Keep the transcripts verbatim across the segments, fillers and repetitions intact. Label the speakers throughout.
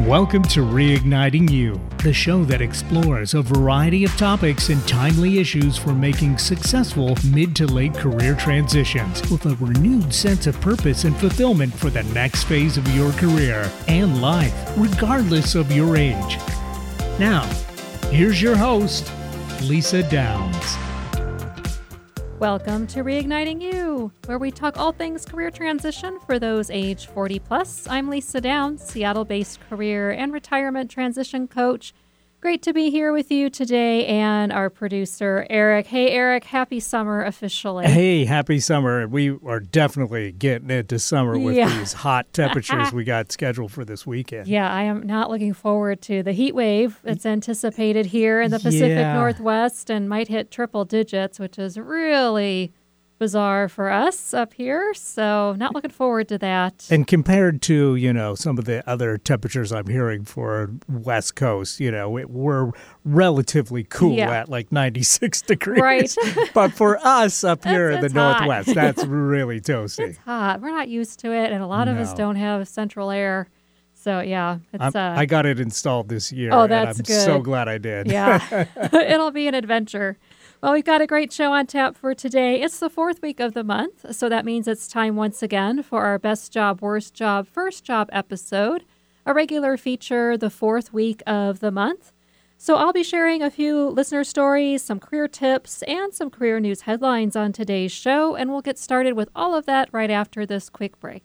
Speaker 1: Welcome to Reigniting You, the show that explores a variety of topics and timely issues for making successful mid to late career transitions with a renewed sense of purpose and fulfillment for the next phase of your career and life, regardless of your age. Now, here's your host, Lisa Downs.
Speaker 2: Welcome to Reigniting You, where we talk all things career transition for those age forty plus. I'm Lisa Downs, Seattle-based career and retirement transition coach. Great to be here with you today, and our producer, Eric. Hey, Eric, happy summer officially.
Speaker 1: Hey, happy summer. We are definitely getting into summer with
Speaker 2: Yeah.
Speaker 1: these hot temperatures we got scheduled for this weekend.
Speaker 2: Yeah, I am not looking forward to the heat wave that's anticipated here in the Pacific
Speaker 1: Yeah.
Speaker 2: Northwest and might hit triple digits, which is really bizarre for us up here. So not looking forward to that.
Speaker 1: And compared to, you know, some of the other temperatures I'm hearing for West Coast, you know, it, we're relatively cool
Speaker 2: Yeah.
Speaker 1: at like ninety-six degrees.
Speaker 2: Right.
Speaker 1: But for us up here in
Speaker 2: It's-
Speaker 1: the
Speaker 2: it's hot.
Speaker 1: Northwest, that's really toasty.
Speaker 2: It's hot. We're not used to it, and a lot of us
Speaker 1: No.
Speaker 2: don't have central air. So yeah, it's
Speaker 1: I'm-
Speaker 2: uh,
Speaker 1: I got it installed this year,
Speaker 2: Oh,
Speaker 1: and
Speaker 2: that's
Speaker 1: I'm
Speaker 2: good.
Speaker 1: so glad I did.
Speaker 2: yeah, it'll be an adventure. Well, we've got a great show on tap for today. It's the fourth week of the month, so that means it's time once again for our Best Job, Worst Job, First Job episode, a regular feature the fourth week of the month. So I'll be sharing a few listener stories, some career tips, and some career news headlines on today's show, and we'll get started with all of that right after this quick break.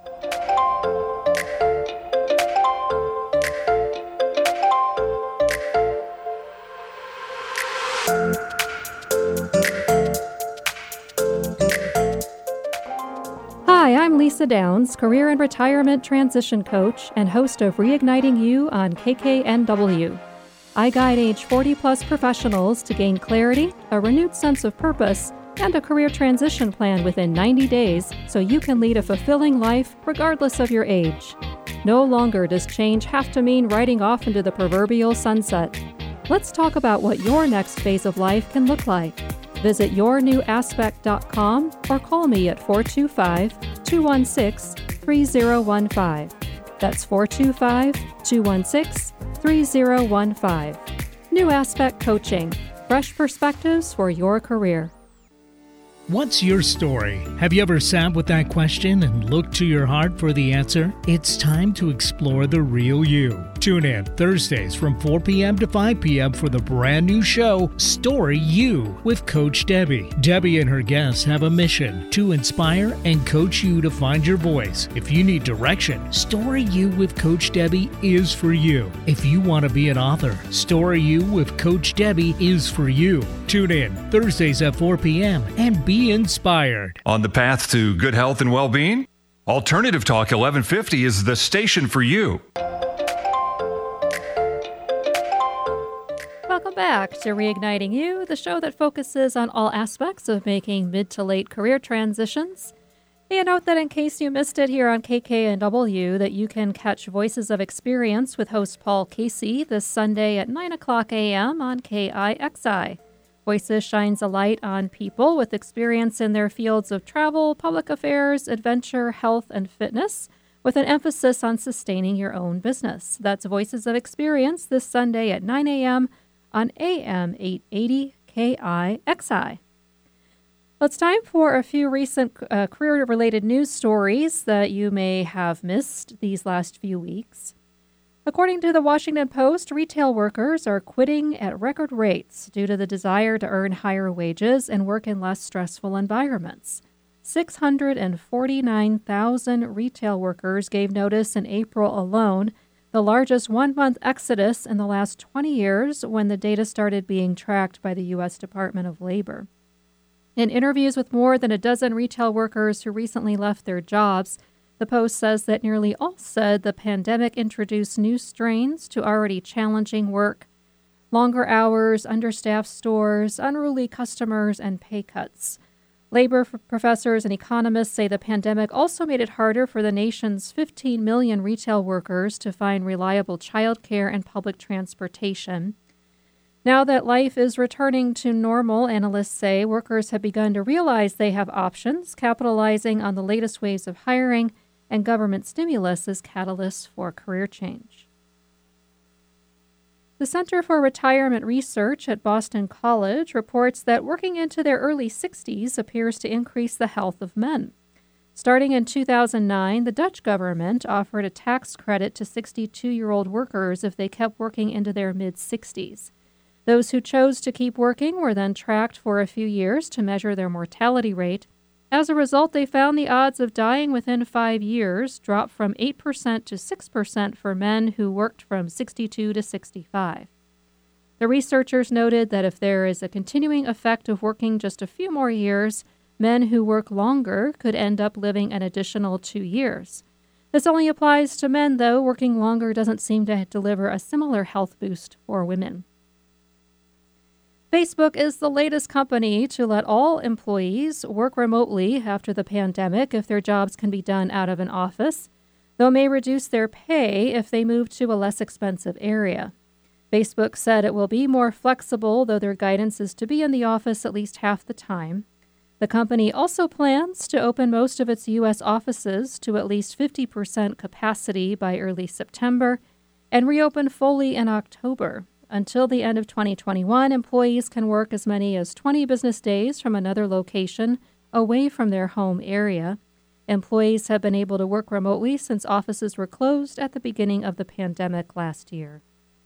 Speaker 2: Hi, I'm Lisa Downs, career and retirement transition coach and host of Reigniting You on K K N W. I guide age forty plus professionals to gain clarity, a renewed sense of purpose, and a career transition plan within ninety days so you can lead a fulfilling life regardless of your age. No longer does change have to mean riding off into the proverbial sunset. Let's talk about what your next phase of life can look like. Visit your new aspect dot com or call me at four two five, two one six, three zero one five. That's four two five, two one six, three zero one five. New Aspect Coaching. Fresh perspectives for your career.
Speaker 1: What's your story? Have you ever sat with that question and looked to your heart for the answer? It's time to explore the real you. Tune in Thursdays from four p.m. to five p.m. for the brand new show, Story You, with Coach Debbie. Debbie and her guests have a mission to inspire and coach you to find your voice. If you need direction, Story You with Coach Debbie is for you. If you want to be an author, Story You with Coach Debbie is for you. Tune in Thursdays at four p.m. and be inspired.
Speaker 3: On the path to good health and well-being? Alternative Talk eleven fifty is the station for you.
Speaker 2: Welcome back to Reigniting You, the show that focuses on all aspects of making mid to late career transitions. And note that in case you missed it here on K K N W, that you can catch Voices of Experience with host Paul Casey this Sunday at nine o'clock a.m. on K I X I. Voices shines a light on people with experience in their fields of travel, public affairs, adventure, health, and fitness, with an emphasis on sustaining your own business. That's Voices of Experience this Sunday at nine a.m. on A M eight eighty K I X I. Well, it's time for a few recent uh, career-related news stories that you may have missed these last few weeks. According to the Washington Post, retail workers are quitting at record rates due to the desire to earn higher wages and work in less stressful environments. six hundred forty-nine thousand retail workers gave notice in April alone, the largest one-month exodus in the last twenty years when the data started being tracked by the U S Department of Labor. In interviews with more than a dozen retail workers who recently left their jobs, the Post says that nearly all said the pandemic introduced new strains to already challenging work, longer hours, understaffed stores, unruly customers, and pay cuts. Labor f- professors and economists say the pandemic also made it harder for the nation's fifteen million retail workers to find reliable childcare and public transportation. Now that life is returning to normal, analysts say workers have begun to realize they have options, capitalizing on the latest waves of hiring and government stimulus as catalysts for career change. The Center for Retirement Research at Boston College reports that working into their early sixties appears to increase the health of men. Starting in two thousand nine, the Dutch government offered a tax credit to sixty-two-year-old workers if they kept working into their mid-sixties. Those who chose to keep working were then tracked for a few years to measure their mortality rate. As a result, they found the odds of dying within five years dropped from eight percent to six percent for men who worked from sixty-two to sixty-five. The researchers noted that if there is a continuing effect of working just a few more years, men who work longer could end up living an additional two years. This only applies to men, though. Working longer doesn't seem to deliver a similar health boost for women. Facebook is the latest company to let all employees work remotely after the pandemic if their jobs can be done out of an office, though may reduce their pay if they move to a less expensive area. Facebook said it will be more flexible, though their guidance is to be in the office at least half the time. The company also plans to open most of its U S offices to at least fifty percent capacity by early September and reopen fully in October. Until the end of twenty twenty-one, employees can work as many as twenty business days from another location away from their home area. Employees have been able to work remotely since offices were closed at the beginning of the pandemic last year.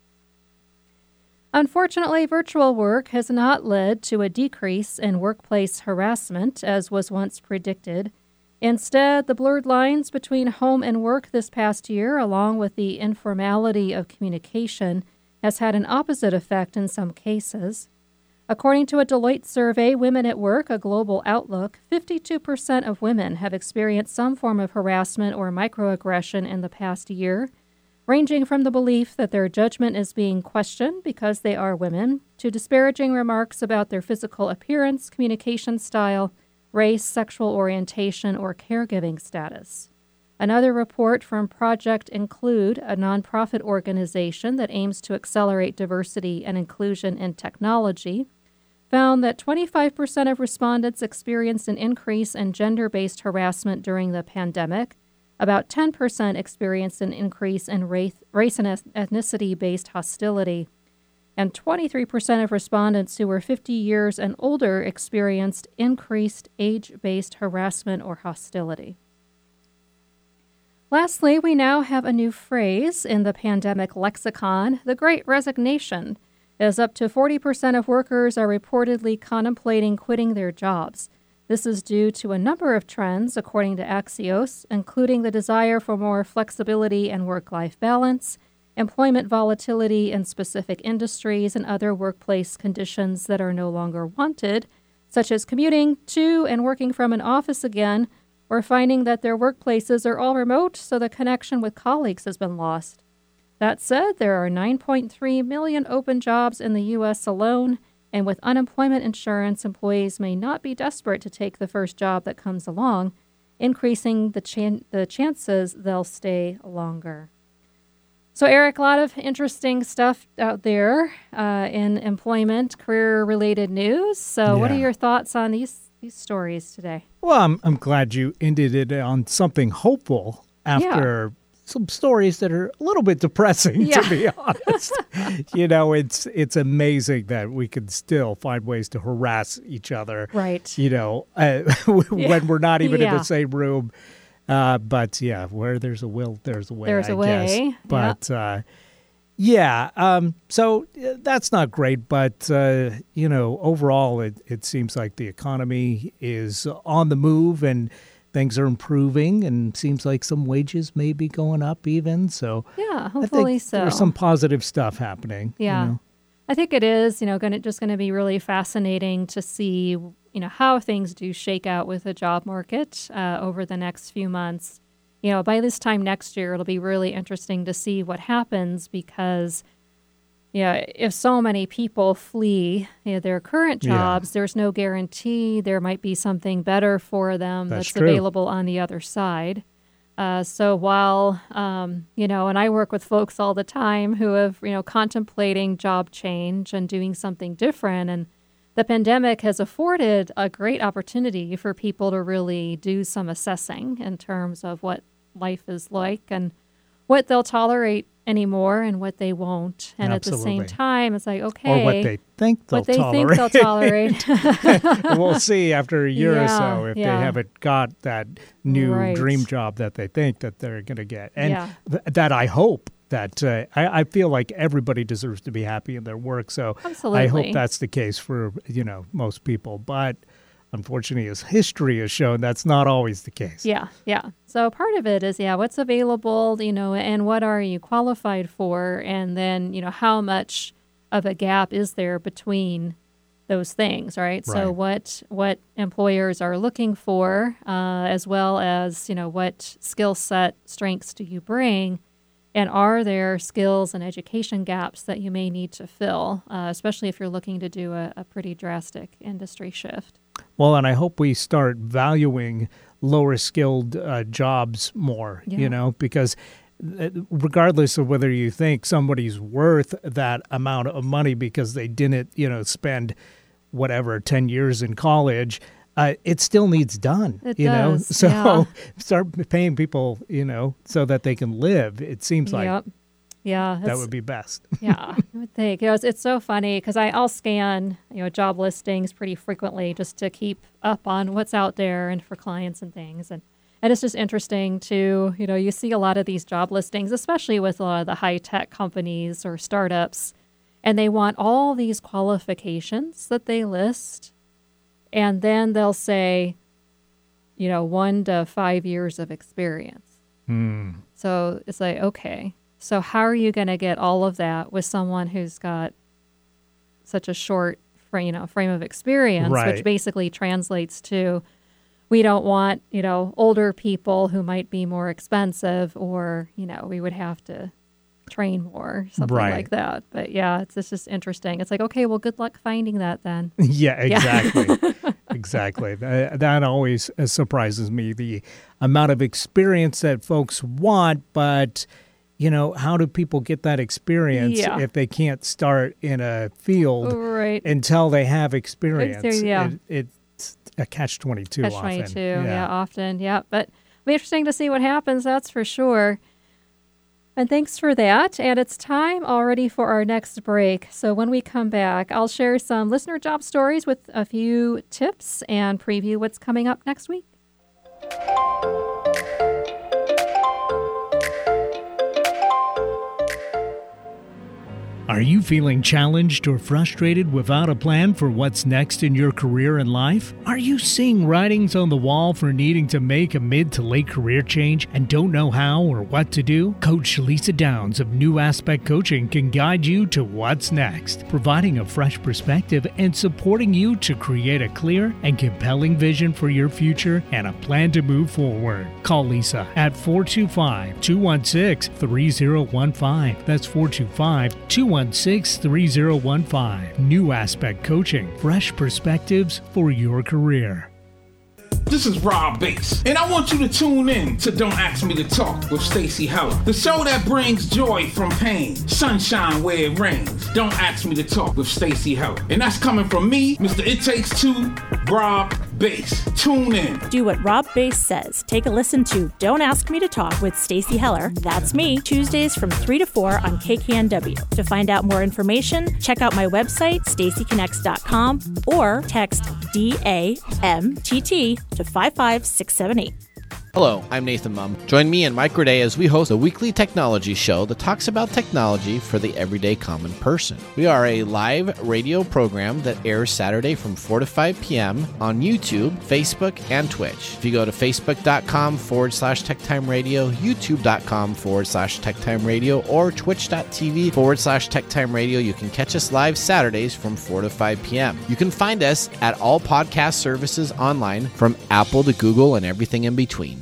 Speaker 2: Unfortunately, virtual work has not led to a decrease in workplace harassment, as was once predicted. Instead, the blurred lines between home and work this past year, along with the informality of communication, has had an opposite effect in some cases. According to a Deloitte survey, Women at Work, a global outlook, fifty-two percent of women have experienced some form of harassment or microaggression in the past year, ranging from the belief that their judgment is being questioned because they are women, to disparaging remarks about their physical appearance, communication style, race, sexual orientation, or caregiving status. Another report from Project Include, a nonprofit organization that aims to accelerate diversity and inclusion in technology, found that twenty-five percent of respondents experienced an increase in gender-based harassment during the pandemic. About ten percent experienced an increase in race, race and ethnicity-based hostility, and twenty-three percent of respondents who were fifty years and older experienced increased age-based harassment or hostility. Lastly, we now have a new phrase in the pandemic lexicon, the Great Resignation, as up to forty percent of workers are reportedly contemplating quitting their jobs. This is due to a number of trends, according to Axios, including the desire for more flexibility and work-life balance, employment volatility in specific industries, and other workplace conditions that are no longer wanted, such as commuting to and working from an office again, or finding that their workplaces are all remote, so the connection with colleagues has been lost. That said, there are nine point three million open jobs in the U S alone, and with unemployment insurance, employees may not be desperate to take the first job that comes along, increasing the, chan- the chances they'll stay longer. So, Eric, a lot of interesting stuff out there uh, in employment, career-related news. So yeah. What are your thoughts on these these stories today?
Speaker 1: Well, I'm, I'm glad you ended it on something hopeful after yeah. some stories that are a little bit depressing, yeah. to be honest. You know, it's it's amazing that we can still find ways to harass each other.
Speaker 2: Right.
Speaker 1: You know, uh, when
Speaker 2: yeah.
Speaker 1: we're not even
Speaker 2: yeah.
Speaker 1: in the same room. Uh, but, yeah, where there's a will, there's a way,
Speaker 2: There's
Speaker 1: I
Speaker 2: a way.
Speaker 1: guess. But,
Speaker 2: yeah,
Speaker 1: uh, yeah um, so uh, that's not great. But, uh, you know, overall, it, it seems like the economy is on the move and things are improving, and seems like some wages may be going up even. So
Speaker 2: yeah, hopefully
Speaker 1: I think
Speaker 2: so.
Speaker 1: There's some positive stuff happening.
Speaker 2: Yeah,
Speaker 1: you know?
Speaker 2: I think it is. You know, going to just going to be really fascinating to see, you know, how things do shake out with the job market uh, over the next few months. You know, by this time next year, it'll be really interesting to see what happens because, yeah, if so many people flee you know, their current jobs, yeah. there's no guarantee there might be something better for them
Speaker 1: that's,
Speaker 2: that's available on the other side. Uh, so while, um, you know, and I work with folks all the time who have, you know, contemplating job change and doing something different. And the pandemic has afforded a great opportunity for people to really do some assessing in terms of what life is like and what they'll tolerate anymore and what they won't. And
Speaker 1: Absolutely.
Speaker 2: At the same time, it's like, okay.
Speaker 1: Or what they think they'll
Speaker 2: what they
Speaker 1: tolerate.
Speaker 2: think they'll tolerate.
Speaker 1: We'll see after a year
Speaker 2: Yeah,
Speaker 1: or so if
Speaker 2: yeah.
Speaker 1: they haven't got that new
Speaker 2: Right.
Speaker 1: dream job that they think that they're going to get. And
Speaker 2: Yeah.
Speaker 1: th- that I hope that uh, I, I feel like everybody deserves to be happy in their work. So I
Speaker 2: Absolutely.
Speaker 1: hope that's the case for, you know, most people. But unfortunately, as history has shown, that's not always the case.
Speaker 2: Yeah, yeah. So part of it is, yeah, what's available, you know, and what are you qualified for? And then, you know, how much of a gap is there between those things, right? So
Speaker 1: Right.
Speaker 2: what what employers are looking for, uh, as well as, you know, what skill set strengths do you bring? And are there skills and education gaps that you may need to fill, uh, especially if you're looking to do a, a pretty drastic industry shift?
Speaker 1: Well, and I hope we start valuing lower skilled uh, jobs more,
Speaker 2: Yeah.
Speaker 1: you know, because uh, regardless of whether you think somebody's worth that amount of money because they didn't, you know, spend whatever, ten years in college, uh, it still needs done,
Speaker 2: It
Speaker 1: you know?
Speaker 2: does,
Speaker 1: So
Speaker 2: yeah.
Speaker 1: start paying people, you know, so that they can live. It seems like
Speaker 2: Yep. Yeah.
Speaker 1: that
Speaker 2: it's-
Speaker 1: would be best.
Speaker 2: Yeah, I would think. You know, it's, it's so funny because I'll scan, you know, job listings pretty frequently just to keep up on what's out there and for clients and things. And, and it's just interesting to, you know, you see a lot of these job listings, especially with a lot of the high-tech companies or startups, and they want all these qualifications that they list. And then they'll say, you know, one to five years of experience.
Speaker 1: Hmm.
Speaker 2: So it's like, okay. So how are you going to get all of that with someone who's got such a short frame, you know, frame of experience,
Speaker 1: Right.
Speaker 2: which basically translates to we don't want, you know, older people who might be more expensive, or, you know, we would have to train more, something
Speaker 1: Right.
Speaker 2: like that. But yeah, it's, it's just interesting. It's like, okay, well, good luck finding that then.
Speaker 1: Yeah, exactly. Exactly. That, that always uh, surprises me, the amount of experience that folks want, but, you know, how do people get that experience
Speaker 2: Yeah.
Speaker 1: if they can't start in a field
Speaker 2: Right.
Speaker 1: until they have experience?
Speaker 2: Ex- yeah.
Speaker 1: It, it's a catch twenty-two
Speaker 2: Catch
Speaker 1: often.
Speaker 2: twenty-two, yeah. often, yeah. But it'll be interesting to see what happens, that's for sure. And thanks for that. And it's time already for our next break. So when we come back, I'll share some listener job stories with a few tips and preview what's coming up next week.
Speaker 1: Are you feeling challenged or frustrated without a plan for what's next in your career and life? Are you seeing writings on the wall for needing to make a mid to late career change and don't know how or what to do? Coach Lisa Downs of New Aspect Coaching can guide you to what's next, providing a fresh perspective and supporting you to create a clear and compelling vision for your future and a plan to move forward. Call Lisa at four two five, two one six, three zero one five. That's four two five, two one six, three zero one five. New Aspect Coaching, fresh perspectives for your career.
Speaker 4: This is Rob Bass, and I want you to tune in to Don't Ask Me to Talk with Stacey Heller, the show that brings joy from pain, sunshine where it rains. Don't Ask Me to Talk with Stacey Heller, and that's coming from me, Mister It Takes Two, Rob Bass. Tune in.
Speaker 5: Do what Rob Bass says. Take a listen to Don't Ask Me to Talk with Stacey Heller. That's me, Tuesdays from three to four on K K N W. To find out more information, check out my website, stacey connects dot com, or text D A M T T to five five six seven eight.
Speaker 6: Hello, I'm Nathan Mum. Join me and Mike Roday as we host a weekly technology show that talks about technology for the everyday common person. We are a live radio program that airs Saturday from four to five p.m. on YouTube, Facebook, and Twitch. If you go to facebook.com forward slash TechTime Radio, youtube.com forward slash TechTime Radio, or twitch.tv forward slash TechTime Radio, you can catch us live Saturdays from four to five p.m. You can find us at all podcast services online, from Apple to Google and everything in between.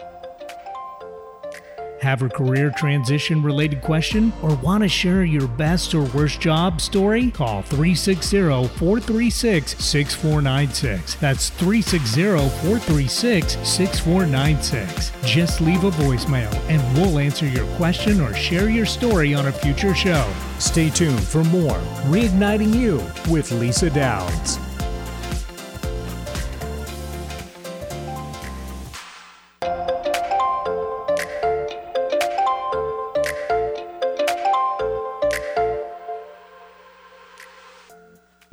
Speaker 1: Have a career transition related question or want to share your best or worst job story? Call three six zero, four three six, six four nine six. That's three six zero, four three six, six four nine six. Just leave a voicemail and we'll answer your question or share your story on a future show. Stay tuned for more Reigniting You with Lisa Downs.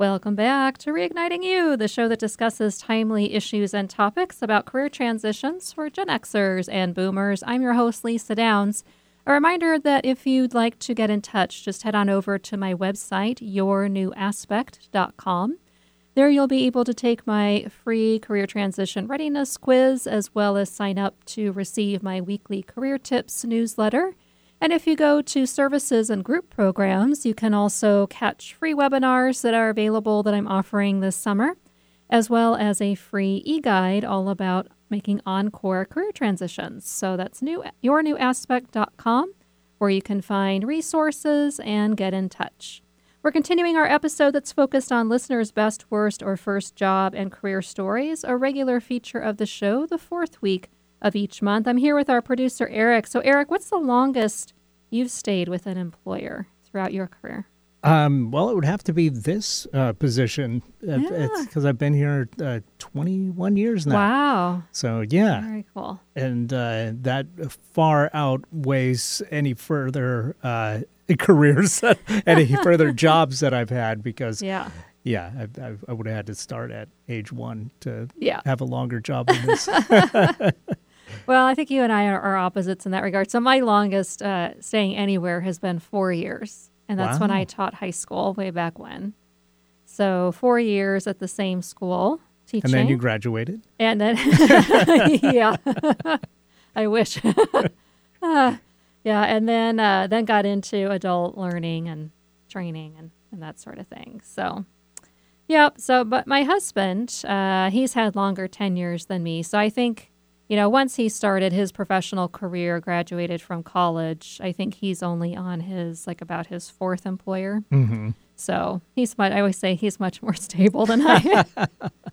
Speaker 2: Welcome back to Reigniting You, the show that discusses timely issues and topics about career transitions for Gen Xers and Boomers. I'm your host, Lisa Downs. A reminder that if you'd like to get in touch, just head on over to my website, your new aspect dot com. There you'll be able to take my free career transition readiness quiz, as well as sign up to receive my weekly career tips newsletter. And if you go to services and group programs, you can also catch free webinars that are available that I'm offering this summer, as well as a free e-guide all about making encore career transitions. So that's new, your new aspect dot com, where you can find resources and get in touch. We're continuing our episode that's focused on listeners' best, worst, or first job and career stories, a regular feature of the show, the fourth week of each month. I'm here with our producer, Eric. So, Eric, what's the longest you've stayed with an employer throughout your career?
Speaker 1: Um, well, it would have to be this uh, position. Uh,
Speaker 2: Yeah.
Speaker 1: It's because I've been here uh, twenty-one years now.
Speaker 2: Wow.
Speaker 1: So, yeah.
Speaker 2: Very cool.
Speaker 1: And uh, that far outweighs any further uh, careers, any further jobs that I've had because,
Speaker 2: Yeah.
Speaker 1: yeah, I, I, I would have had to start at age one to
Speaker 2: Yeah.
Speaker 1: have a longer job than this.
Speaker 2: Well, I think you and I are, are opposites in that regard. So my longest uh, staying anywhere has been four years. And that's when
Speaker 1: Wow.
Speaker 2: I taught high school way back when. So four years at the same school teaching.
Speaker 1: And then you graduated?
Speaker 2: And then, yeah, I wish. uh, yeah, and then uh, then got into adult learning and training and, and that sort of thing. So, yep. So, but my husband, uh, he's had longer tenures than me. So I think, you know, once he started his professional career, graduated from college, I think he's only on his, like about his fourth employer.
Speaker 1: Mm-hmm.
Speaker 2: So he's much, I always say he's much more stable than I am.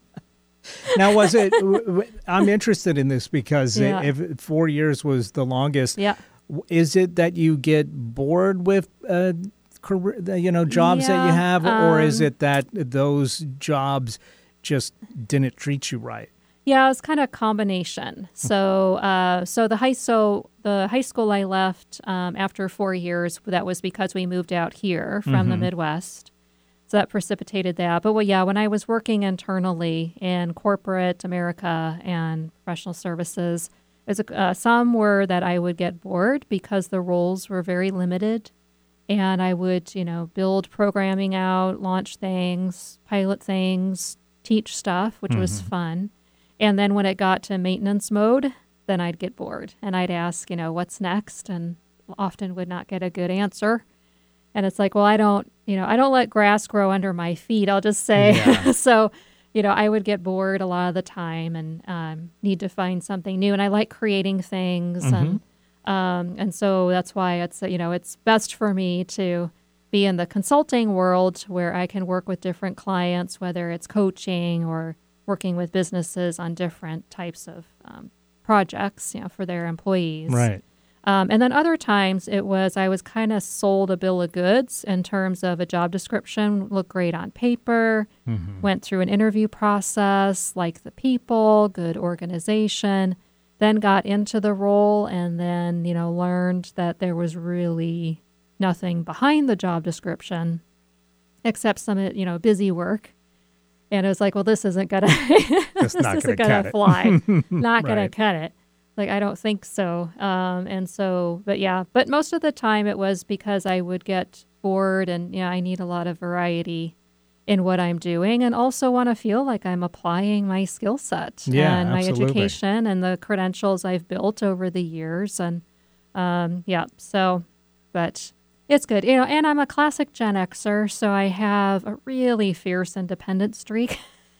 Speaker 1: Now, was it, w- w- I'm interested in this because
Speaker 2: Yeah.
Speaker 1: if four years was the longest,
Speaker 2: Yeah.
Speaker 1: w- is it that you get bored with, uh, career, the, you know, jobs that you
Speaker 2: Yeah,
Speaker 1: have, or is
Speaker 2: um,
Speaker 1: it that those jobs just didn't treat you right?
Speaker 2: Yeah, it was kind of a combination. So, uh, so the high so the high school I left um, after four years. That was because we moved out here from the Midwest. So that precipitated that. But well, yeah, when I was working internally in corporate America and professional services, as a, uh, some were that I would get bored because the roles were very limited, and I would, you know, build programming out, launch things, pilot things, teach stuff, which was fun. And then when it got to maintenance mode, then I'd get bored and I'd ask, you know, what's next? And often would not get a good answer. And it's like, well, I don't, you know, I don't let grass grow under my feet. I'll just say,
Speaker 1: Yeah.
Speaker 2: so, you know, I would get bored a lot of the time and um, need to find something new. And I like creating things. And, um, and so that's why it's, you know, it's best for me to be in the consulting world where I can work with different clients, whether it's coaching or working with businesses on different types of um, projects, you know, for their employees.
Speaker 1: Right.
Speaker 2: Um, and then other times it was I was kind of sold a bill of goods in terms of a job description, looked great on paper, went through an interview process, liked the people, good organization, then got into the role and then, you know, learned that there was really nothing behind the job description except some, you know, busy work. And it was like, well, this isn't gonna, this
Speaker 1: not
Speaker 2: isn't
Speaker 1: gonna
Speaker 2: gonna
Speaker 1: cut it.
Speaker 2: fly, not gonna
Speaker 1: Right.
Speaker 2: cut it. Like, I don't think so. Um, and so, but yeah, but most of the time it was because I would get bored and, yeah, I need a lot of variety in what I'm doing and also want to feel like I'm applying my skill set
Speaker 1: Yeah,
Speaker 2: and my
Speaker 1: absolutely.
Speaker 2: education and the credentials I've built over the years. And um, yeah, so, but it's good. You know, and I'm a classic Gen Xer, so I have a really fierce independent streak.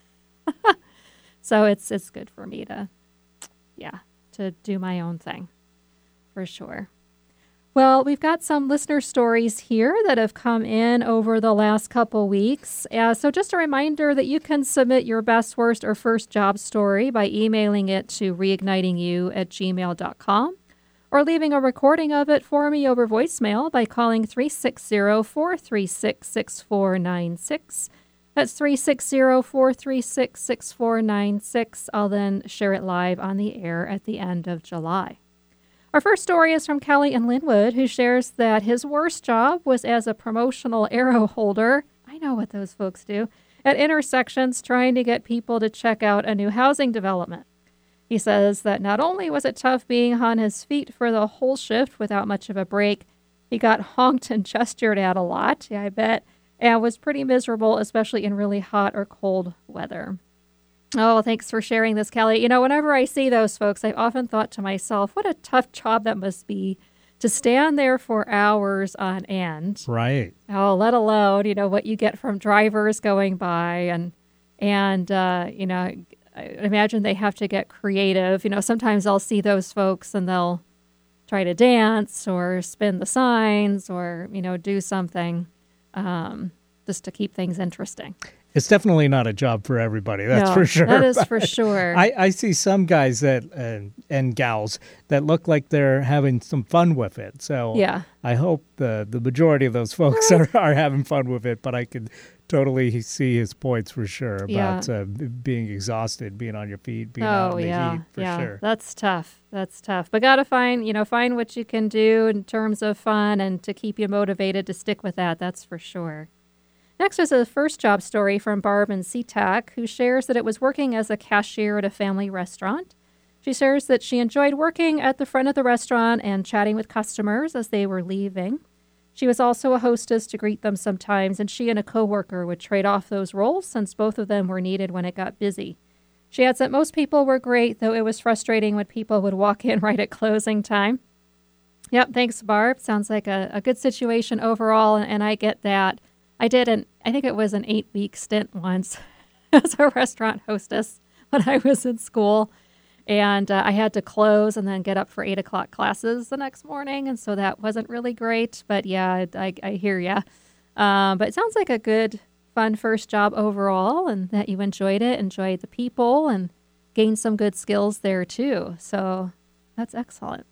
Speaker 2: So it's it's good for me to, yeah, to do my own thing, for sure. Well, we've got some listener stories here that have come in over the last couple weeks. Uh, so just a reminder that you can submit your best, worst, or first job story by emailing it to reignitingyou at gmail dot com or leaving a recording of it for me over voicemail by calling three six zero, four three six, six four nine six. That's three six zero, four three six, six four nine six. I'll then share it live on the air at the end of July. Our first story is from Kelly in Linwood, who shares that his worst job was as a promotional arrow holder. I know what those folks do. At intersections, trying to get people to check out a new housing development. He says that not only was it tough being on his feet for the whole shift without much of a break, he got honked and gestured at a lot, yeah, I bet, and was pretty miserable, especially in really hot or cold weather. Oh, thanks for sharing this, Kelly. You know, whenever I see those folks, I've often thought to myself, what a tough job that must be to stand there for hours on end.
Speaker 1: Right.
Speaker 2: Oh, let alone, you know, what you get from drivers going by. And, and uh, you know, I imagine they have to get creative. You know, sometimes I'll see those folks and they'll try to dance or spin the signs or, you know, do something um, just to keep things interesting.
Speaker 1: It's definitely not a job for everybody. That's
Speaker 2: No,
Speaker 1: for sure.
Speaker 2: that is for sure.
Speaker 1: I, I see some guys that uh, and gals that look like they're having some fun with it. So
Speaker 2: Yeah.
Speaker 1: I hope the, the majority of those folks are, are having fun with it. But I could totally see his points for sure about
Speaker 2: Yeah.
Speaker 1: uh, b- being exhausted, being on your feet, being
Speaker 2: Oh,
Speaker 1: out in the
Speaker 2: yeah,
Speaker 1: heat for
Speaker 2: yeah.
Speaker 1: sure.
Speaker 2: That's tough. That's tough. But gotta find, you know, find what you can do in terms of fun and to keep you motivated to stick with that. That's for sure. Next is a first job story from Barb in SeaTac, who shares that it was working as a cashier at a family restaurant. She shares that she enjoyed working at the front of the restaurant and chatting with customers as they were leaving. She was also a hostess to greet them sometimes, and she and a coworker would trade off those roles since both of them were needed when it got busy. She adds that most people were great, though it was frustrating when people would walk in right at closing time. Yep, thanks, Barb. Sounds like a, a good situation overall, and, and I get that. I did an, I think it was an eight-week stint once as a restaurant hostess when I was in school. And uh, I had to close and then get up for eight o'clock classes the next morning. And so that wasn't really great. But yeah, I, I hear ya. Um, but it sounds like a good, fun first job overall and that you enjoyed it, enjoyed the people, and gained some good skills there too. So that's excellent.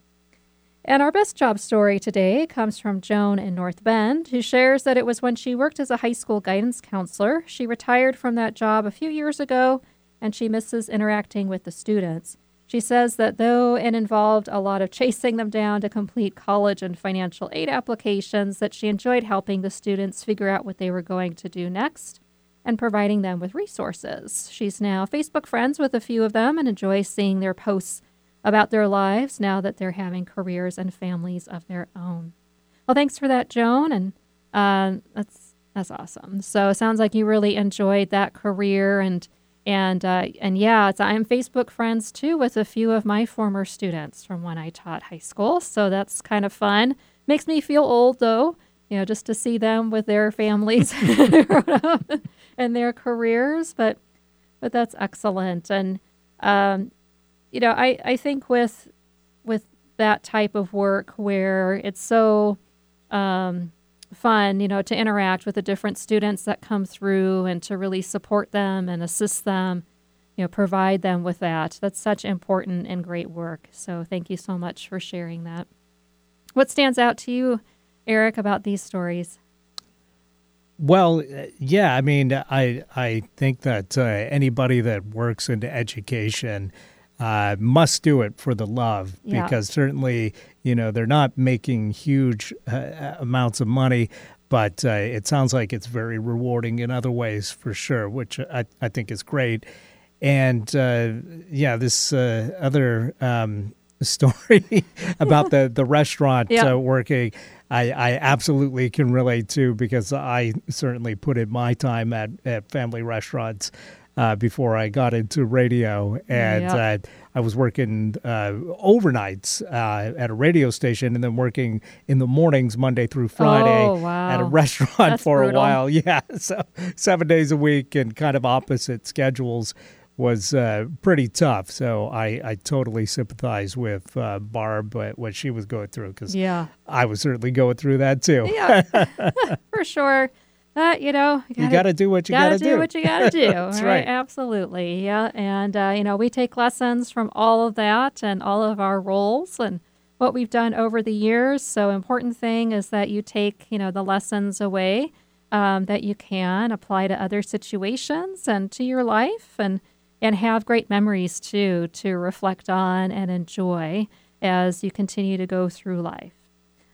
Speaker 2: And our best job story today comes from Joan in North Bend, who shares that it was when she worked as a high school guidance counselor. She retired from that job a few years ago, and she misses interacting with the students. She says that though it involved a lot of chasing them down to complete college and financial aid applications, that she enjoyed helping the students figure out what they were going to do next and providing them with resources. She's now Facebook friends with a few of them and enjoys seeing their posts about their lives now that they're having careers and families of their own. Well, thanks for that, Joan, and uh, that's that's awesome. So it sounds like you really enjoyed that career, and and uh, and yeah, it's, I'm Facebook friends too with a few of my former students from when I taught high school. So that's kind of fun. Makes me feel old though, you know, just to see them with their families and their careers. But but that's excellent, and. Um, You know, I, I think with with that type of work where it's so um, fun, you know, to interact with the different students that come through and to really support them and assist them, you know, provide them with that. That's such important and great work. So thank you so much for sharing that. What stands out to you, Eric, about these stories?
Speaker 1: Well, yeah, I mean, I I think that uh, anybody that works in education Uh, must do it for the love,
Speaker 2: Yeah.
Speaker 1: because certainly, you know, they're not making huge uh, amounts of money, but uh, it sounds like it's very rewarding in other ways for sure, which I, I think is great. And uh, yeah, this uh, other um, story about the, the restaurant
Speaker 2: Yeah.
Speaker 1: uh, working, I, I absolutely can relate to, because I certainly put in my time at, at family restaurants Uh, before I got into radio, and
Speaker 2: Yeah.
Speaker 1: uh, I was working uh, overnights uh, at a radio station, and then working in the mornings Monday through Friday
Speaker 2: Oh, wow.
Speaker 1: at a restaurant
Speaker 2: That's
Speaker 1: for
Speaker 2: brutal.
Speaker 1: a while. Yeah, so seven days a week and kind of opposite schedules was uh, pretty tough. So I, I totally sympathize with uh, Barb uh, what she was going through, because
Speaker 2: Yeah.
Speaker 1: I was certainly going through that too.
Speaker 2: Yeah, for sure. Uh, you know,
Speaker 1: You got to do what you got to
Speaker 2: do.
Speaker 1: do.
Speaker 2: what you got to do.
Speaker 1: That's
Speaker 2: right?
Speaker 1: right.
Speaker 2: Absolutely. Yeah. And, uh, you know, we take lessons from all of that and all of our roles and what we've done over the years. So important thing is that you take, you know, the lessons away um, that you can apply to other situations and to your life, and, and have great memories too, to reflect on and enjoy as you continue to go through life.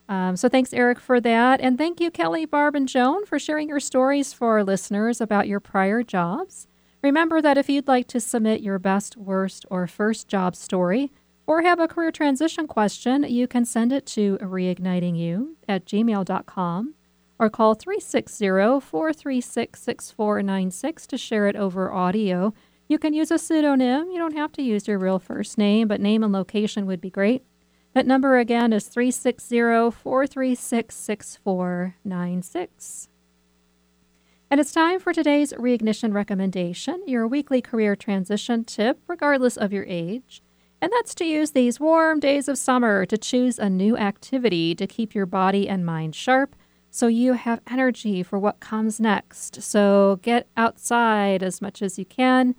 Speaker 2: Um, so thanks, Eric, for that. And thank you, Kelly, Barb, and Joan, for sharing your stories for our listeners about your prior jobs. Remember that if you'd like to submit your best, worst, or first job story, or have a career transition question, you can send it to reigniting you at gmail dot com or call three six zero, four three six, six four nine six to share it over audio. You can use a pseudonym. You don't have to use your real first name, but name and location would be great. That number again is three six zero, four three six, six four nine six. And it's time for today's Reignition recommendation, your weekly career transition tip, regardless of your age. And that's to use these warm days of summer to choose a new activity to keep your body and mind sharp so you have energy for what comes next. So get outside as much as you can.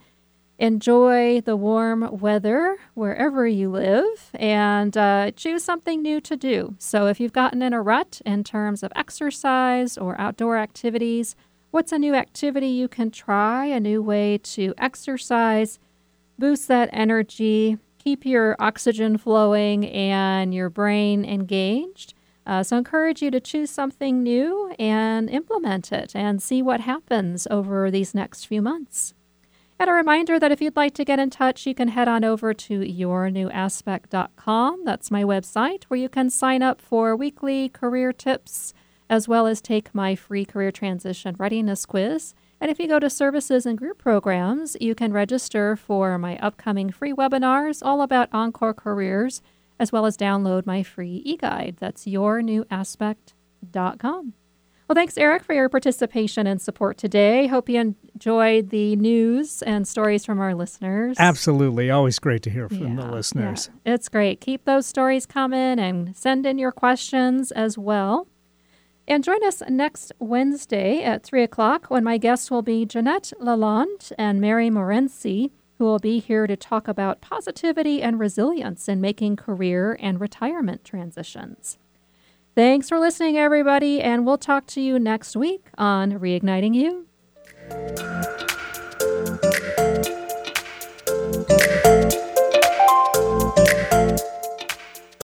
Speaker 2: Enjoy the warm weather wherever you live and uh, choose something new to do. So if you've gotten in a rut in terms of exercise or outdoor activities, what's a new activity you can try, a new way to exercise, boost that energy, keep your oxygen flowing and your brain engaged. Uh, so I encourage you to choose something new and implement it and see what happens over these next few months. And a reminder that if you'd like to get in touch, you can head on over to your new aspect dot com. That's my website where you can sign up for weekly career tips as well as take my free career transition readiness quiz. And if you go to services and group programs, you can register for my upcoming free webinars all about Encore Careers, as well as download my free e-guide. That's your new aspect dot com. Well, thanks, Eric, for your participation and support today. Hope you enjoyed the news and stories from our listeners.
Speaker 1: Absolutely. Always great to hear from
Speaker 2: yeah,
Speaker 1: the listeners.
Speaker 2: Yeah. It's great. Keep those stories coming and send in your questions as well. And join us next Wednesday at three o'clock when my guests will be Jeanette Lalonde and Mary Morency, who will be here to talk about positivity and resilience in making career and retirement transitions. Thanks for listening, everybody, and we'll talk to you next week on Reigniting You.